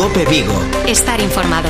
COPE Vigo. Estar informado.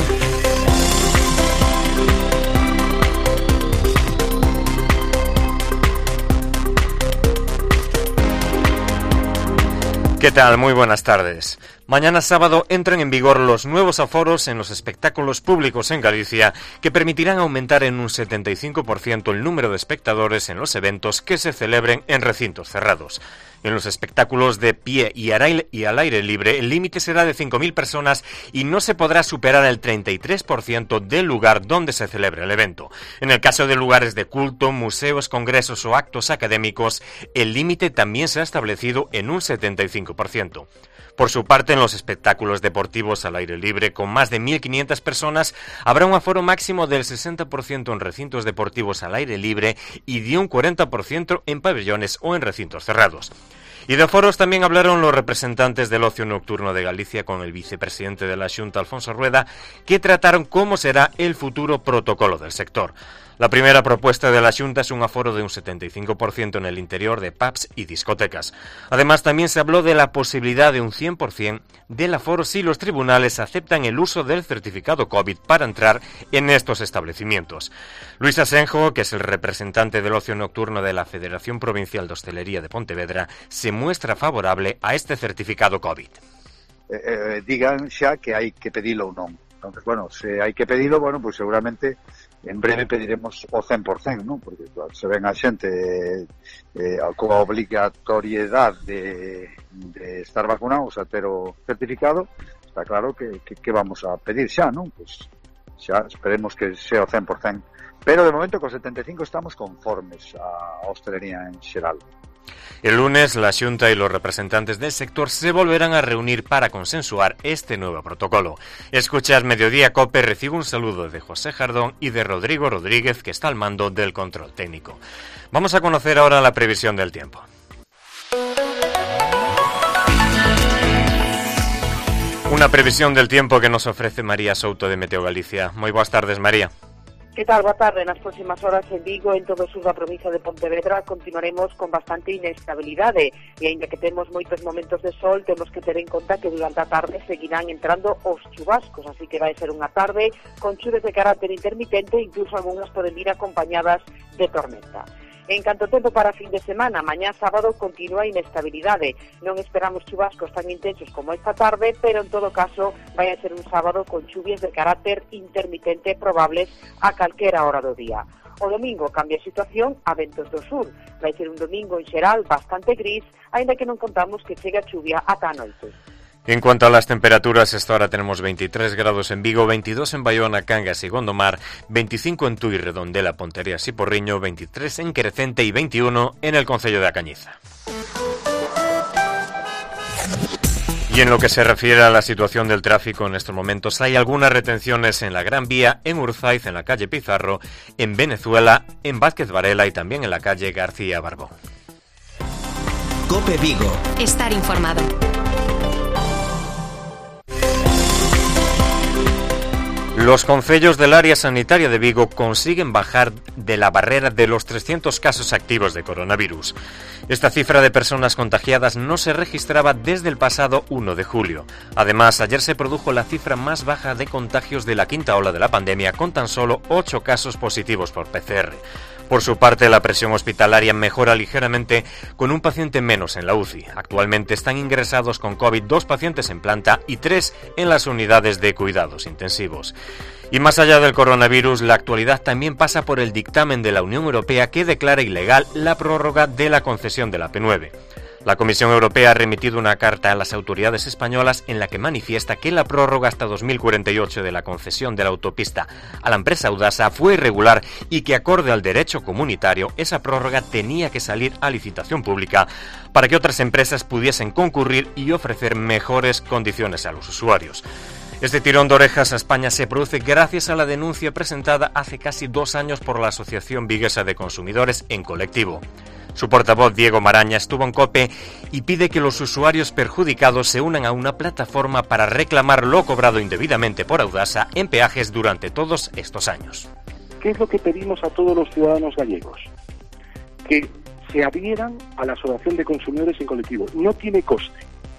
¿Qué tal? Muy buenas tardes. Mañana sábado entran en vigor los nuevos aforos en los espectáculos públicos en Galicia que permitirán aumentar en un 75% el número de espectadores en los eventos que se celebren en recintos cerrados. En los espectáculos de pie y al aire libre, el límite será de 5.000 personas y no se podrá superar el 33% del lugar donde se celebre el evento. En el caso de lugares de culto, museos, congresos o actos académicos, el límite también se ha establecido en un 75%. Por su parte, en los espectáculos deportivos al aire libre, con más de 1.500 personas, habrá un aforo máximo del 60% en recintos deportivos al aire libre y de un 40% en pabellones o en recintos cerrados. Y de aforos también hablaron los representantes del ocio nocturno de Galicia con el vicepresidente de la Xunta, Alfonso Rueda, que trataron cómo será el futuro protocolo del sector. La primera propuesta de la Xunta es un aforo de un 75% en el interior de pubs y discotecas. Además, también se habló de la posibilidad de un 100% del aforo si los tribunales aceptan el uso del certificado COVID para entrar en estos establecimientos. Luis Asenjo, que es el representante del ocio nocturno de la Federación Provincial de Hostelería de Pontevedra, se muestra favorable a este certificado COVID. Digan xa que hai que pedilo ou non. Entonces, bueno, se hai que pedilo, bueno, pues seguramente en breve pediremos o 100%, ¿no? Porque claro, se ven a xente coa obrigatoriedade de estar vacunados a ter o certificado, está claro que vamos a pedir xa, ¿no? Pues xa esperemos que sea o 100%. Pero de momento con 75 estamos conformes a hostelería en xeral. El lunes, la Xunta y los representantes del sector se volverán a reunir para consensuar este nuevo protocolo. Escuchas Mediodía COPE, recibo un saludo de José Jardón y de Rodrigo Rodríguez, que está al mando del control técnico. Vamos a conocer ahora la previsión del tiempo. Una previsión del tiempo que nos ofrece María Souto de Meteo Galicia. Moi boas tardes, María. Que tal? Boa tarde. Nas próximas horas en Vigo, en todo o sur da provincia de Pontevedra, continuaremos con bastante inestabilidade e, aínda que temos moitos momentos de sol, temos que ter en conta que durante a tarde seguirán entrando os chubascos, así que vai ser unha tarde con chuvas de carácter intermitente e incluso algunhas poden vir acompañadas de tormenta. En canto tempo para fin de semana, mañá sábado continúa a inestabilidade. Non esperamos chubascos tan intensos como esta tarde, pero en todo caso vai a ser un sábado con chuvias de carácter intermitente probables a calquera hora do día. O domingo cambia a situación a ventos do sur. Vai ser un domingo en xeral bastante gris, aínda que non contamos que chega a chuvia ata a noite. En cuanto a las temperaturas, esta hora tenemos 23 grados en Vigo, 22 en Baiona, Cangas y Gondomar, 25 en Tui, Redondela, Pontereas y Porriño, 23 en Querecente y 21 en el concello de A Cañiza. Y en lo que se refiere a la situación del tráfico en estos momentos, hay algunas retenciones en la Gran Vía, en Urzaiz, en la calle Pizarro, en Venezuela, en Vázquez Varela y también en la calle García Barbón. COPE Vigo. Estar informado. Los concellos del área sanitaria de Vigo consiguen bajar de la barrera de los 300 casos activos de coronavirus. Esta cifra de personas contagiadas no se registraba desde el pasado 1 de julio. Además, ayer se produjo la cifra más baja de contagios de la quinta ola de la pandemia, con tan solo 8 casos positivos por PCR. Por su parte, la presión hospitalaria mejora ligeramente con un paciente menos en la UCI. Actualmente están ingresados con COVID 2 pacientes en planta y 3 en las unidades de cuidados intensivos. Y más allá del coronavirus, la actualidad también pasa por el dictamen de la Unión Europea que declara ilegal la prórroga de la concesión de la P9. La Comisión Europea ha remitido una carta a las autoridades españolas en la que manifiesta que la prórroga hasta 2048 de la concesión de la autopista a la empresa Audasa fue irregular y que, acorde al derecho comunitario, esa prórroga tenía que salir a licitación pública para que otras empresas pudiesen concurrir y ofrecer mejores condiciones a los usuarios. Este tirón de orejas a España se produce gracias a la denuncia presentada hace casi 2 años por la Asociación Viguesa de Consumidores en colectivo. Su portavoz, Diego Maraña, estuvo en COPE y pide que los usuarios perjudicados se unan a una plataforma para reclamar lo cobrado indebidamente por Audasa en peajes durante todos estos años. ¿Qué es lo que pedimos a todos los ciudadanos gallegos? Que se adhieran a la Asociación de Consumidores en colectivo. No tiene coste.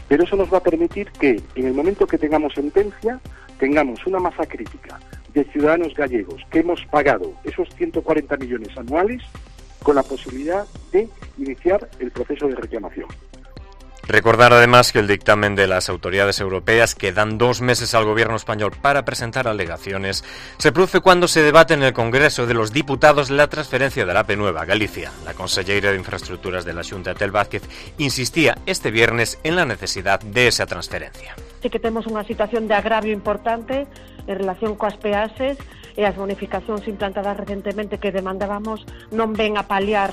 Pero eso nos va a permitir que, en el momento que tengamos sentencia, tengamos una masa crítica de ciudadanos gallegos que hemos pagado esos 140 millones anuales con la posibilidad de iniciar el proceso de reclamación. Recordar además que el dictamen de las autoridades europeas, que dan 2 meses al gobierno español para presentar alegaciones, se produce cuando se debate en el Congreso de los Diputados la transferencia de la AP9 a Galicia. La conselleira de Infraestructuras de la Xunta, Tel Vázquez, insistía este viernes en la necesidad de esa transferencia. Sí que temos unha situación de agravio importante en relación coas peaxes e as bonificacións implantadas recentemente que demandábamos non ven a paliar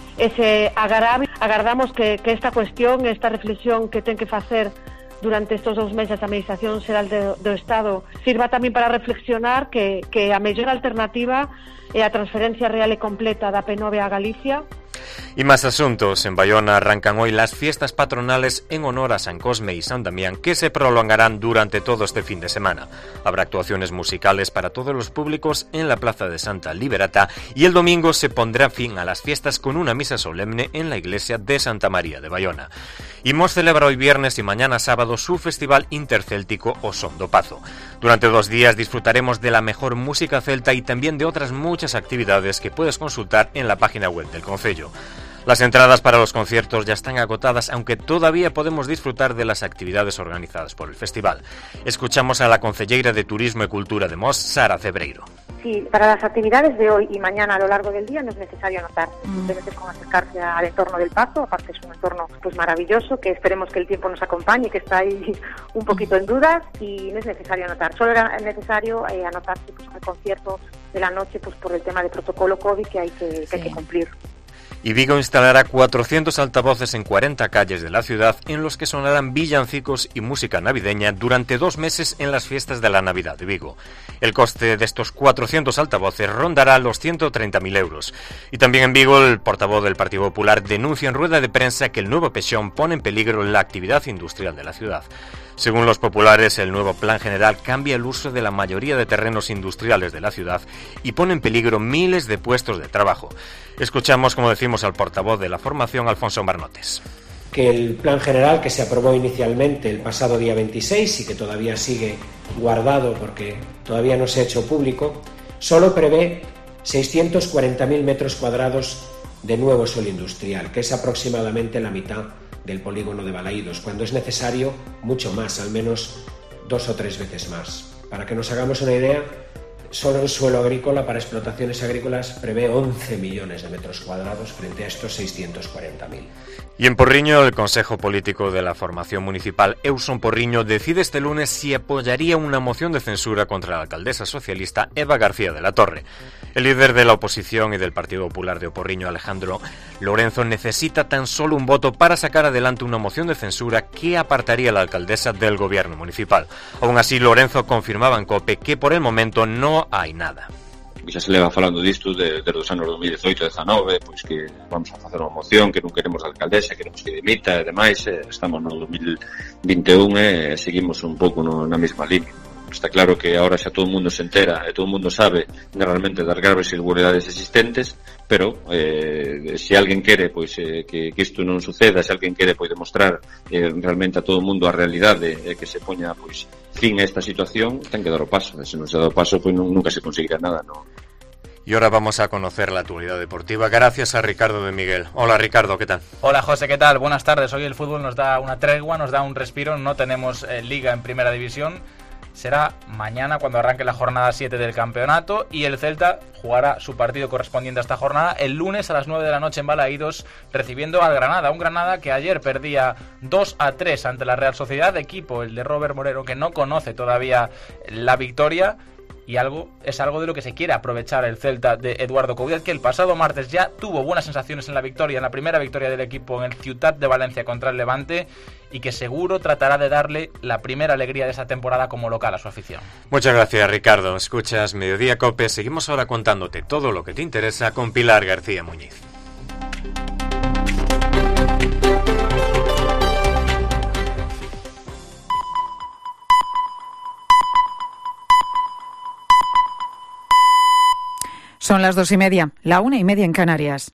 ese agravio. Agardamos que esta cuestión, esta reflexión que ten que facer durante estes 2 meses a Administración Xeral do Estado sirva tamén para reflexionar que a mellor alternativa é a transferencia real e completa da P9 a Galicia. Y más asuntos. En Bayona arrancan hoy las fiestas patronales en honor a San Cosme y San Damián, que se prolongarán durante todo este fin de semana. Habrá actuaciones musicales para todos los públicos en la Plaza de Santa Liberata y el domingo se pondrá fin a las fiestas con una misa solemne en la iglesia de Santa María de Bayona. Y Mos celebra hoy viernes y mañana sábado su festival intercéltico O Son do Pazo. Durante 2 días disfrutaremos de la mejor música celta y también de otras muchas actividades que puedes consultar en la página web del concello. Las entradas para los conciertos ya están agotadas, aunque todavía podemos disfrutar de las actividades organizadas por el festival. Escuchamos a la concelleira de Turismo y Cultura de Mos, Sara Cebreiro. Sí, para las actividades de hoy y mañana a lo largo del día no es necesario anotar, simplemente con acercarse al entorno del Pazo. Aparte es un entorno pues maravilloso, que esperemos que el tiempo nos acompañe, que está ahí un poquito en dudas, y no es necesario anotar. Solo era necesario anotarse pues, al concierto de la noche pues por el tema de protocolo COVID que hay que cumplir. Y Vigo instalará 400 altavoces en 40 calles de la ciudad en los que sonarán villancicos y música navideña durante 2 meses en las fiestas de la Navidad de Vigo. El coste de estos 400 altavoces rondará los 130.000 euros. Y también en Vigo el portavoz del Partido Popular denuncia en rueda de prensa que el nuevo pexón pone en peligro la actividad industrial de la ciudad. Según los populares, el nuevo plan general cambia el uso de la mayoría de terrenos industriales de la ciudad y pone en peligro miles de puestos de trabajo. Escuchamos, como decimos, al portavoz de la formación, Alfonso Marnotes. Que el plan general que se aprobó inicialmente el pasado día 26 y que todavía sigue guardado porque todavía no se ha hecho público, solo prevé 640.000 metros cuadrados de nuevo suelo industrial, que es aproximadamente la mitad del polígono de Balaídos, cuando es necesario mucho más, al menos 2 o 3 veces más. Para que nos hagamos una idea, solo el suelo agrícola para explotaciones agrícolas prevé 11 millones de metros cuadrados frente a estos 640.000. Y en Porriño, el Consejo Político de la Formación Municipal Euson Porriño decide este lunes si apoyaría una moción de censura contra la alcaldesa socialista Eva García de la Torre. El líder de la oposición y del Partido Popular de Oporriño, Alejandro Lorenzo, necesita tan solo un voto para sacar adelante una moción de censura que apartaría a la alcaldesa del gobierno municipal. Aún así, Lorenzo confirmaba en COPE que por el momento no hay nada. Xa se leva falando disto desde os anos 2018-19, pois que vamos a facer unha moción, que non queremos a alcaldesa, queremos que dimita e demais, estamos no 2021 e seguimos un pouco na mesma línea. Está claro que agora xa todo o mundo se entera e todo o mundo sabe realmente das graves irregularidades existentes, pero se alguén quere pois que isto non suceda, se alguén quere pois demostrar realmente a todo o mundo a realidade e que se poña pois fin a esta situación, ten que dar o paso. Se non se dá o paso, pois nunca se conseguirá nada, ¿no? Y ahora vamos a conocer la actualidad deportiva gracias a Ricardo de Miguel. Hola Ricardo, ¿qué tal? Hola José, ¿qué tal? Buenas tardes. Hoy el fútbol nos da una tregua, nos da un respiro. No tenemos liga en primera división. Será mañana cuando arranque la jornada 7 del campeonato y el Celta jugará su partido correspondiente a esta jornada el lunes a las 9 de la noche en Balaídos, recibiendo al Granada. Un Granada que ayer perdía 2-3 ante la Real Sociedad, equipo, el de Robert Moreno, que no conoce todavía la victoria. Y es algo de lo que se quiere aprovechar el Celta de Eduardo Coudet, que el pasado martes ya tuvo buenas sensaciones en la primera victoria del equipo en el Ciutat de Valencia contra el Levante, y que seguro tratará de darle la primera alegría de esa temporada como local a su afición. Muchas gracias Ricardo. Escuchas Mediodía Cope. Seguimos ahora contándote todo lo que te interesa con Pilar García Muñiz. Son las 2:30, la 1:30 en Canarias.